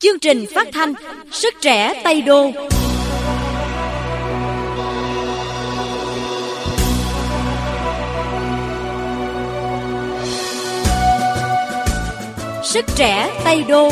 Chương trình phát thanh Sức trẻ Tây Đô. Sức trẻ Tây Đô.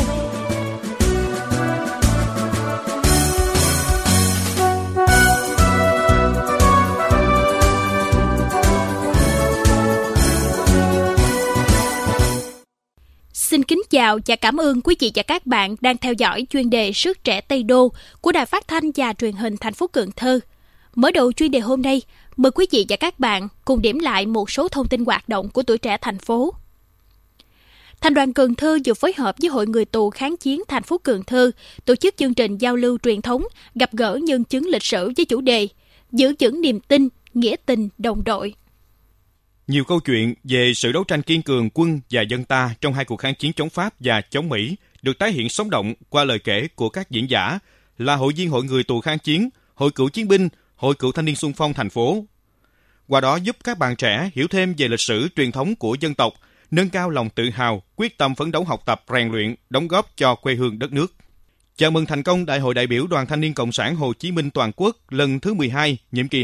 Xin kính chào và cảm ơn quý vị và các bạn đang theo dõi chuyên đề Sức trẻ Tây Đô của Đài Phát thanh và Truyền hình thành phố Cần Thơ. Mở đầu chuyên đề hôm nay, mời quý vị và các bạn cùng điểm lại một số thông tin hoạt động của tuổi trẻ thành phố. Thành đoàn Cần Thơ vừa phối hợp với Hội Người tù kháng chiến thành phố Cần Thơ tổ chức chương trình giao lưu truyền thống gặp gỡ nhân chứng lịch sử với chủ đề Giữ vững niềm tin, nghĩa tình, đồng đội. Nhiều câu chuyện về sự đấu tranh kiên cường quân và dân ta trong hai cuộc kháng chiến chống Pháp và chống Mỹ được tái hiện sống động qua lời kể của các diễn giả là hội viên Hội Người tù kháng chiến, Hội Cựu chiến binh, Hội Cựu thanh niên xung phong thành phố. Qua đó giúp các bạn trẻ hiểu thêm về lịch sử truyền thống của dân tộc, nâng cao lòng tự hào, quyết tâm phấn đấu học tập, rèn luyện, đóng góp cho quê hương đất nước. Chào mừng thành công Đại hội đại biểu Đoàn Thanh niên Cộng sản Hồ Chí Minh toàn quốc lần thứ 12, nhiệm kỳ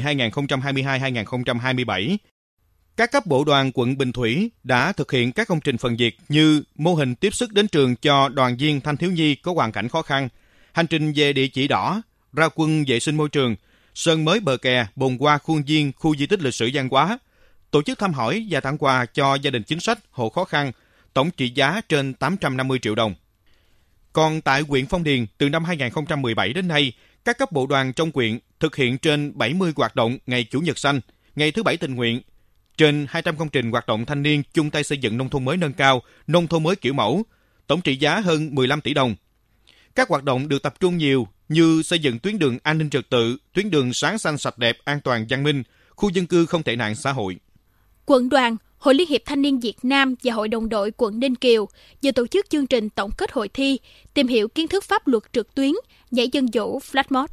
2022-2027. Các cấp bộ đoàn quận Bình Thủy đã thực hiện các công trình phần việc như mô hình tiếp sức đến trường cho đoàn viên thanh thiếu nhi có hoàn cảnh khó khăn, hành trình về địa chỉ đỏ, ra quân vệ sinh môi trường, sơn mới bờ kè, bồn hoa khuôn viên khu di tích lịch sử văn hóa, tổ chức thăm hỏi và tặng quà cho gia đình chính sách, hộ khó khăn, tổng trị giá trên 850 triệu đồng. Còn tại huyện Phong Điền, từ năm 2017 đến nay, các cấp bộ đoàn trong huyện thực hiện trên 70 hoạt động ngày Chủ nhật xanh, ngày thứ Bảy tình nguyện, trên 200 công trình hoạt động thanh niên chung tay xây dựng nông thôn mới nâng cao, nông thôn mới kiểu mẫu, tổng trị giá hơn 15 tỷ đồng. Các hoạt động được tập trung nhiều như xây dựng tuyến đường an ninh trật tự, tuyến đường sáng xanh sạch đẹp, an toàn văn minh, khu dân cư không tệ nạn xã hội. Quận đoàn, Hội Liên hiệp Thanh niên Việt Nam và Hội đồng đội quận Ninh Kiều vừa tổ chức chương trình tổng kết hội thi, tìm hiểu kiến thức pháp luật trực tuyến, nhảy dân vũ Flash Mob.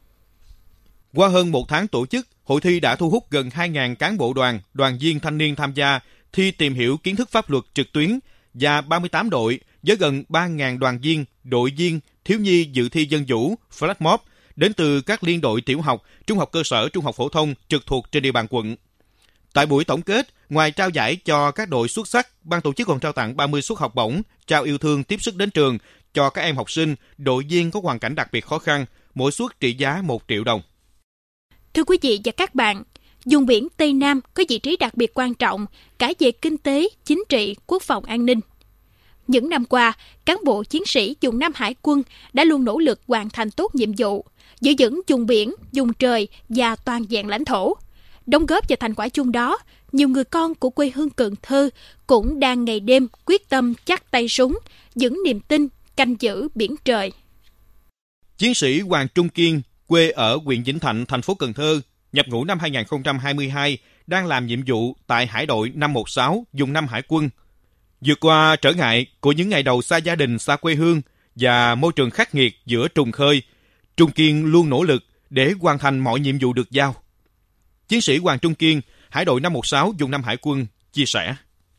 Qua hơn một tháng tổ chức, hội thi đã thu hút gần 2.000 cán bộ đoàn, đoàn viên thanh niên tham gia thi tìm hiểu kiến thức pháp luật trực tuyến và 38 đội với gần 3.000 đoàn viên, đội viên, thiếu nhi dự thi dân vũ, flash mob đến từ các liên đội tiểu học, trung học cơ sở, trung học phổ thông trực thuộc trên địa bàn quận. Tại buổi tổng kết, ngoài trao giải cho các đội xuất sắc, ban tổ chức còn trao tặng 30 suất học bổng, trao yêu thương tiếp sức đến trường cho các em học sinh, đội viên có hoàn cảnh đặc biệt khó khăn, mỗi suất trị giá 1 triệu đồng. Thưa quý vị và các bạn, vùng biển Tây Nam có vị trí đặc biệt quan trọng cả về kinh tế, chính trị, quốc phòng an ninh. Những năm qua, cán bộ chiến sĩ vùng Nam Hải quân đã luôn nỗ lực hoàn thành tốt nhiệm vụ, giữ vững vùng biển, vùng trời và toàn vẹn lãnh thổ. Đóng góp vào thành quả chung đó, nhiều người con của quê hương Cần Thơ cũng đang ngày đêm quyết tâm chắc tay súng, vững niềm tin, canh giữ biển trời. Chiến sĩ Hoàng Trung Kiên, quê ở huyện Vĩnh Thạnh, thành phố Cần Thơ, nhập ngũ năm 2022, đang làm nhiệm vụ tại Hải đội 516, vùng Nam Hải quân. Vượt qua trở ngại của những ngày đầu xa gia đình, xa quê hương và môi trường khắc nghiệt giữa trùng khơi, Trung Kiên luôn nỗ lực để hoàn thành mọi nhiệm vụ được giao. Chiến sĩ Hoàng Trung Kiên, Hải đội 516, vùng Nam Hải quân, chia sẻ.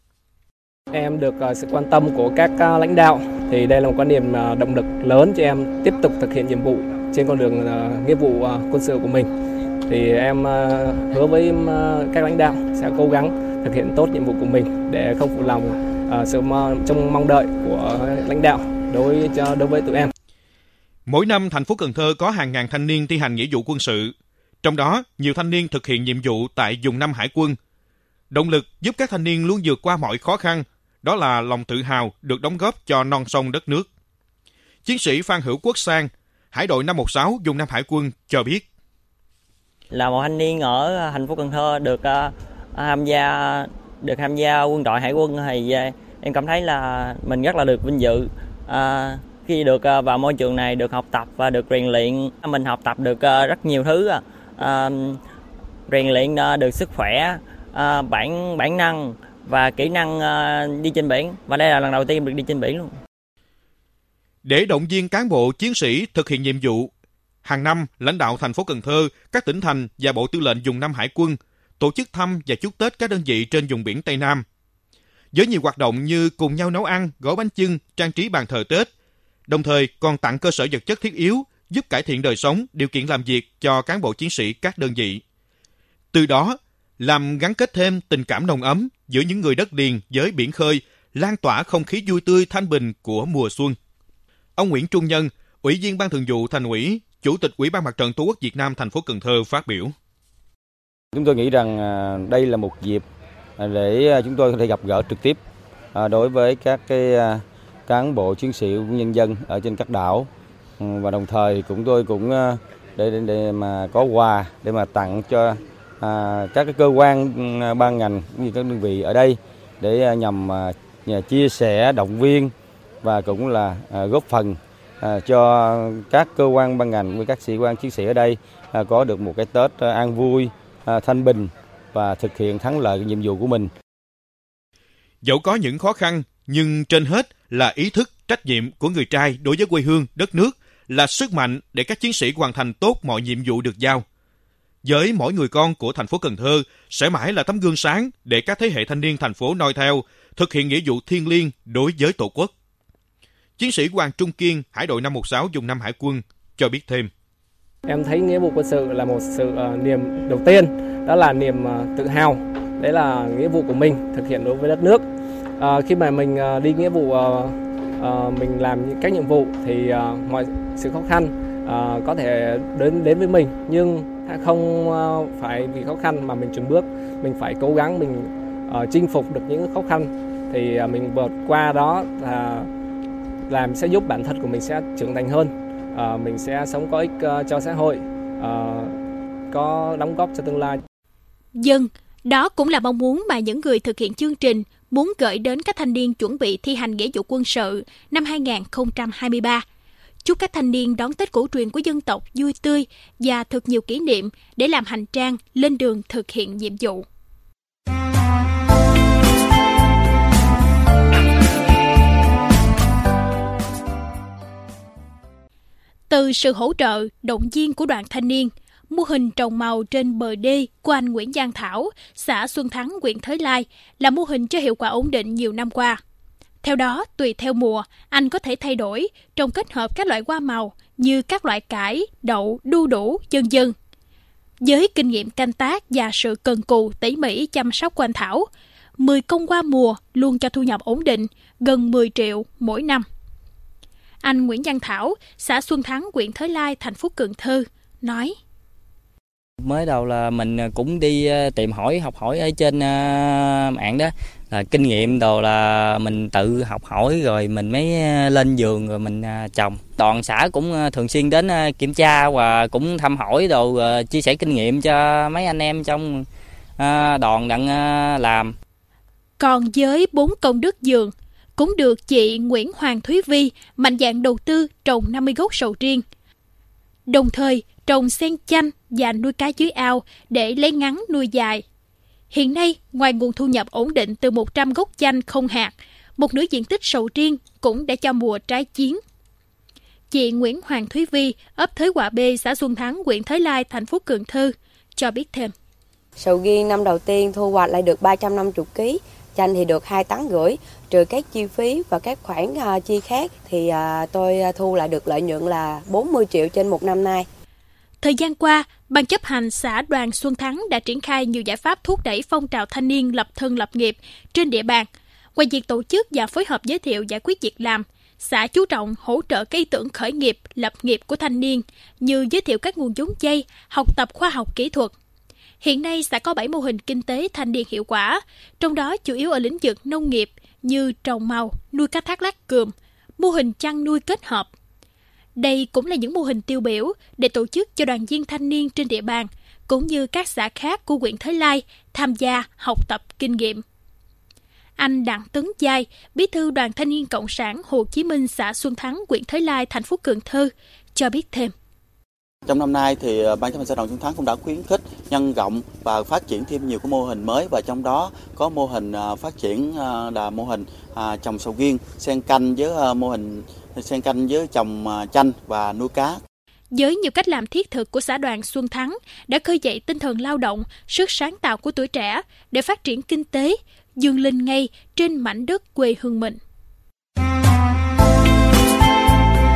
Em được sự quan tâm của các lãnh đạo, thì đây là một quan niệm động lực lớn cho em tiếp tục thực hiện nhiệm vụ trên con đường nghĩa vụ quân sự của mình. Thì em hứa với các lãnh đạo sẽ cố gắng thực hiện tốt nhiệm vụ của mình để không phụ lòng sự mong đợi của lãnh đạo đối với tụi em. Mỗi năm, thành phố Cần Thơ có hàng ngàn thanh niên thi hành nghĩa vụ quân sự. Trong đó, nhiều thanh niên thực hiện nhiệm vụ tại vùng Nam Hải quân. Động lực giúp các thanh niên luôn vượt qua mọi khó khăn, đó là lòng tự hào được đóng góp cho non sông đất nước. Chiến sĩ Phan Hữu Quốc Sang, Hải đội 516, vùng Nam Hải quân cho biết. Là một thanh niên ở thành phố Cần Thơ được tham gia quân đội Hải quân thì em cảm thấy là mình rất là được vinh dự khi được vào môi trường này, được học tập và được rèn luyện. Mình học tập được rất nhiều thứ, rèn luyện được sức khỏe, bản năng và kỹ năng đi trên biển, và đây là lần đầu tiên được đi trên biển luôn. Để động viên cán bộ chiến sĩ thực hiện nhiệm vụ, hàng năm lãnh đạo thành phố Cần Thơ, các tỉnh thành và Bộ Tư lệnh vùng Nam Hải quân tổ chức thăm và chúc Tết các đơn vị trên vùng biển Tây Nam. Với nhiều hoạt động như cùng nhau nấu ăn, gói bánh chưng, trang trí bàn thờ Tết, đồng thời còn tặng cơ sở vật chất thiết yếu, giúp cải thiện đời sống, điều kiện làm việc cho cán bộ chiến sĩ các đơn vị. Từ đó, làm gắn kết thêm tình cảm nồng ấm giữa những người đất liền với biển khơi, lan tỏa không khí vui tươi thanh bình của mùa xuân. Ông Nguyễn Trung Nhân, Ủy viên Ban Thường vụ Thành ủy, Chủ tịch Ủy ban Mặt trận Tổ quốc Việt Nam thành phố Cần Thơ phát biểu. Chúng tôi nghĩ rằng đây là một dịp để chúng tôi có thể gặp gỡ trực tiếp đối với các cán bộ chiến sĩ của nhân dân ở trên các đảo, và đồng thời tôi cũng để mà có quà để mà tặng cho các cái cơ quan ban ngành cũng như các đơn vị ở đây để nhằm chia sẻ, động viên và cũng là góp phần cho các cơ quan ban ngành với các sĩ quan chiến sĩ ở đây có được một cái Tết an vui, thanh bình và thực hiện thắng lợi nhiệm vụ của mình. Dẫu có những khó khăn, nhưng trên hết là ý thức, trách nhiệm của người trai đối với quê hương, đất nước là sức mạnh để các chiến sĩ hoàn thành tốt mọi nhiệm vụ được giao. Với mỗi người con của thành phố Cần Thơ sẽ mãi là tấm gương sáng để các thế hệ thanh niên thành phố noi theo, thực hiện nghĩa vụ thiêng liêng đối với Tổ quốc. Chiến sĩ Hoàng Trung Kiên, Hải đội 516 vùng 5 Hải quân cho biết thêm. Em thấy nghĩa vụ quân sự là một sự niềm đầu tiên, đó là niềm tự hào. Đấy là nghĩa vụ của mình thực hiện đối với đất nước. Khi mà mình đi nghĩa vụ, mình làm các nhiệm vụ thì mọi sự khó khăn có thể đến với mình, nhưng không phải vì khó khăn mà mình chùn bước. Mình phải cố gắng mình chinh phục được những khó khăn thì mình vượt qua đó là sẽ giúp bản thân của mình sẽ trưởng thành hơn. Mình sẽ sống có ích cho xã hội, có đóng góp cho tương lai. Đó cũng là mong muốn mà những người thực hiện chương trình muốn gửi đến các thanh niên chuẩn bị thi hành nghĩa vụ quân sự năm 2023. Chúc các thanh niên đón Tết cổ truyền của dân tộc vui tươi và thật nhiều kỷ niệm để làm hành trang lên đường thực hiện nhiệm vụ. Từ sự hỗ trợ, động viên của đoàn thanh niên, mô hình trồng màu trên bờ đê của anh Nguyễn Giang Thảo, xã Xuân Thắng, huyện Thới Lai là mô hình cho hiệu quả ổn định nhiều năm qua. Theo đó, tùy theo mùa, anh có thể thay đổi, trồng kết hợp các loại hoa màu như các loại cải, đậu, đu đủ, vân vân. Với kinh nghiệm canh tác và sự cần cù tỉ mỉ chăm sóc của anh Thảo, 10 công hoa mùa luôn cho thu nhập ổn định, gần 10 triệu mỗi năm. Anh Nguyễn Giang Thảo, xã Xuân Thắng, huyện Thới Lai, thành phố Cần Thơ, nói. Mới đầu là mình cũng đi tìm hỏi, học hỏi ở trên mạng đó, là kinh nghiệm đồ là mình tự học hỏi rồi mình mới lên vườn rồi mình trồng. Đoàn xã cũng thường xuyên đến kiểm tra và cũng thăm hỏi đồ, chia sẻ kinh nghiệm cho mấy anh em trong đoàn đang làm. Còn với 4 công đức vườn, cũng được chị Nguyễn Hoàng Thúy Vi mạnh dạn đầu tư trồng 50 gốc sầu riêng. Đồng thời trồng sen chanh và nuôi cá dưới ao để lấy ngắn nuôi dài. Hiện nay, ngoài nguồn thu nhập ổn định từ 100 gốc chanh không hạt, một nửa diện tích sầu riêng cũng đã cho mùa trái chín. Chị Nguyễn Hoàng Thúy Vi, ấp Thới Hòa B, xã Xuân Thắng, huyện Thới Lai, thành phố Cần Thơ, cho biết thêm. Sầu riêng năm đầu tiên thu hoạch lại được 350 kg, chanh thì được 2,5 tấn, trừ các chi phí và các khoản chi khác thì tôi thu lại được lợi nhuận là 40 triệu trên một năm nay. Thời gian qua, Ban chấp hành xã đoàn Xuân Thắng đã triển khai nhiều giải pháp thúc đẩy phong trào thanh niên lập thân lập nghiệp trên địa bàn. Ngoài việc tổ chức và phối hợp giới thiệu giải quyết việc làm, xã chú trọng hỗ trợ các ý tưởng khởi nghiệp, lập nghiệp của thanh niên như giới thiệu các nguồn vốn vay, học tập khoa học kỹ thuật. Hiện nay, xã có 7 mô hình kinh tế thanh niên hiệu quả, trong đó chủ yếu ở lĩnh vực nông nghiệp như trồng màu, nuôi cá thác lác cườm, mô hình chăn nuôi kết hợp. Đây cũng là những mô hình tiêu biểu để tổ chức cho đoàn viên thanh niên trên địa bàn, cũng như các xã khác của huyện Thới Lai tham gia học tập kinh nghiệm. Anh Đặng Tấn Giai, bí thư Đoàn Thanh niên Cộng sản Hồ Chí Minh xã Xuân Thắng, huyện Thới Lai, thành phố Cần Thơ, cho biết thêm. Trong năm nay thì Ban chấp hành xã đoàn Xuân Thắng cũng đã khuyến khích nhân rộng và phát triển thêm nhiều cái mô hình mới, và trong đó có mô hình phát triển là mô hình trồng sầu riêng, xen canh với mô hình xen canh với trồng chanh và nuôi cá. Với nhiều cách làm thiết thực của xã đoàn Xuân Thắng đã khơi dậy tinh thần lao động, sức sáng tạo của tuổi trẻ để phát triển kinh tế, vươn lên ngay trên mảnh đất quê hương mình.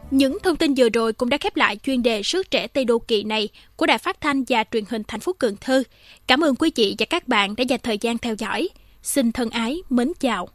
Những thông tin vừa rồi cũng đã khép lại chuyên đề Sức trẻ Tây Đô kỳ này của Đài Phát thanh và Truyền hình thành phố Cần Thơ. Cảm ơn quý vị và các bạn đã dành thời gian theo dõi. Xin thân ái, mến chào.